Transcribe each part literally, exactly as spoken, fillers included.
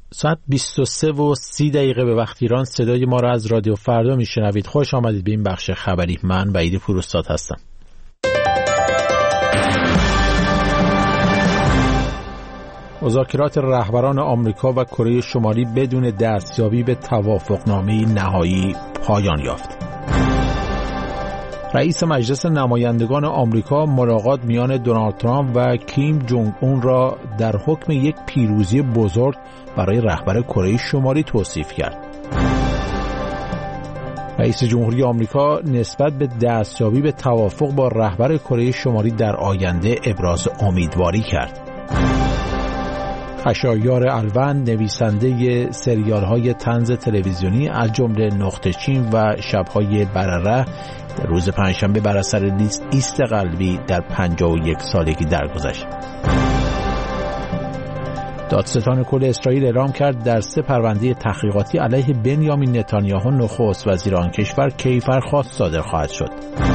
ساعت بیست و سه و سی دقیقه به وقت ایران. صدای ما را از رادیو فردا میشنوید. خوش آمدید به این بخش خبری. من وحید پوراستاد هستم. مذاکرات رهبران آمریکا و کره شمالی بدون دستیابی به توافقنامه نهایی پایان یافت. رئیس مجلس نمایندگان آمریکا ملاقات میان دونالد ترامپ و کیم جونگ اون را در حکم یک پیروزی بزرگ برای رهبر کره شمالی توصیف کرد. رئیس جمهوری آمریکا نسبت به دستیابی به توافق با رهبر کره شمالی در آینده ابراز امیدواری کرد. خشایار الوند، نویسنده سریال‌های طنز تلویزیونی از جمله نقطه چین و شب‌های برره، در روز پنجشنبه بر اثر ایست قلبی در پنجاه و یک سالگی درگذشت. دادستان کل اسرائیل اعلام کرد در سه پرونده تحقیقاتی علیه بنیامین نتانیاهو نخست وزیر آن کشور کیفرخواست صادر خواهد شد.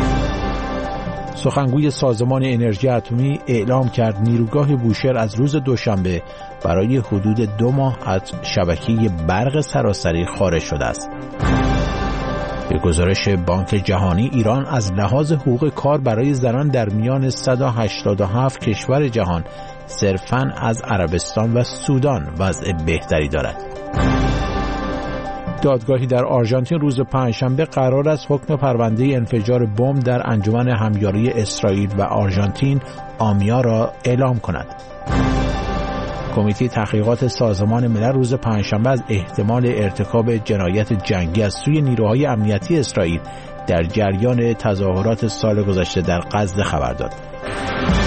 سخنگوی سازمان انرژی اتمی اعلام کرد نیروگاه بوشهر از روز دوشنبه برای حدود دو ماه از شبکه برق سراسری خارج شده است. به گزارش بانک جهانی، ایران از لحاظ حقوق کار برای زنان در میان صد و هشتاد و هفت کشور جهان صرفاً از عربستان و سودان وضع بهتری دارد. دادگاهی در آرژانتین روز پنجشنبه قرار است حکم پرونده انفجار بمب در انجمن همیاری اسرائیل و آرژانتین آمیا را اعلام کند. کمیته تحقیقات سازمان ملل روز پنجشنبه از احتمال ارتکاب جنایت جنگی از سوی نیروهای امنیتی اسرائیل در جریان تظاهرات سال گذشته در غزه خبر داد.